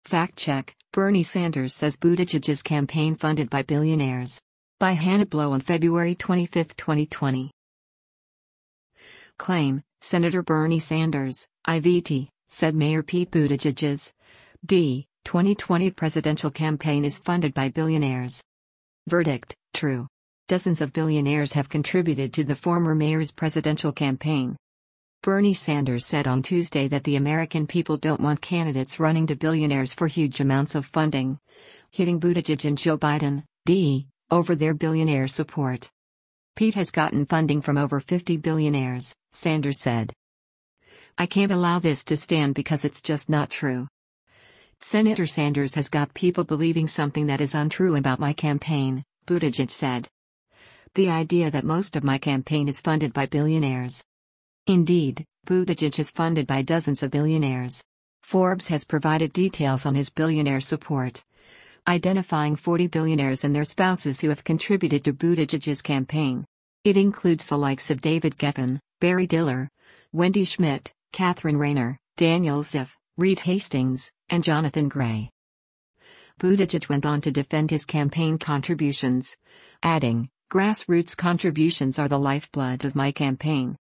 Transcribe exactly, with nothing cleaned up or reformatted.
Fact check: Bernie Sanders says Buttigieg's campaign funded by billionaires. By Hannah Blow on February twenty-fifth, twenty twenty. Claim: Senator Bernie Sanders, I V T, said Mayor Pete Buttigieg's D. twenty twenty presidential campaign is funded by billionaires. Verdict: true. Dozens of billionaires have contributed to the former mayor's presidential campaign. Bernie Sanders said on Tuesday that the American people don't want candidates running to billionaires for huge amounts of funding, hitting Buttigieg and Joe Biden, D, over their billionaire support. Pete has gotten funding from over fifty billionaires, Sanders said. I can't allow this to stand because it's just not true. Senator Sanders has got people believing something that is untrue about my campaign, Buttigieg said. The idea that most of my campaign is funded by billionaires. Indeed, Buttigieg is funded by dozens of billionaires. Forbes has provided details on his billionaire support, identifying forty billionaires and their spouses who have contributed to Buttigieg's campaign. It includes the likes of David Geffen, Barry Diller, Wendy Schmidt, Catherine Rayner, Daniel Ziff, Reed Hastings, and Jonathan Gray. Buttigieg went on to defend his campaign contributions, adding, "Grassroots contributions are the lifeblood of my campaign.